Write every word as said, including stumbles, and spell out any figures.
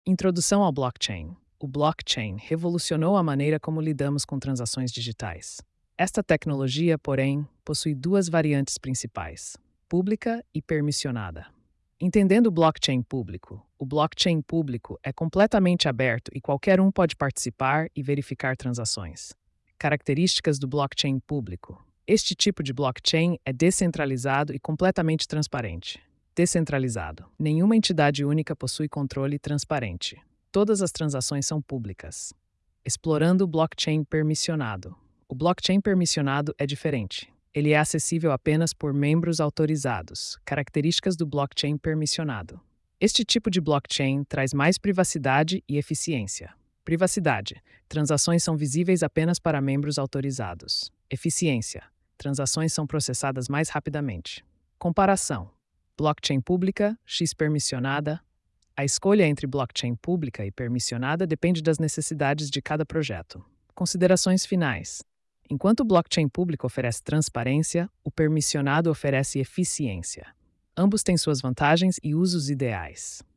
Introdução ao blockchain. O blockchain revolucionou a maneira como lidamos com transações digitais. Esta tecnologia, porém, possui duas variantes principais: pública e permissionada. Entendendo o blockchain público, o blockchain público é completamente aberto e qualquer um pode participar e verificar transações. Características do blockchain público. Este tipo de blockchain é descentralizado e completamente transparente. Descentralizado. Nenhuma entidade única possui controle transparente. Todas as transações são públicas. Explorando o blockchain permissionado. O blockchain permissionado é diferente. Ele é acessível apenas por membros autorizados. Características do blockchain permissionado. Este tipo de blockchain traz mais privacidade e eficiência. Privacidade. Transações são visíveis apenas para membros autorizados. Eficiência. Transações são processadas mais rapidamente. Comparação. Blockchain pública, X permissionada. A escolha entre blockchain pública e permissionada depende das necessidades de cada projeto. Considerações finais. Enquanto o blockchain público oferece transparência, o permissionado oferece eficiência. Ambos têm suas vantagens e usos ideais.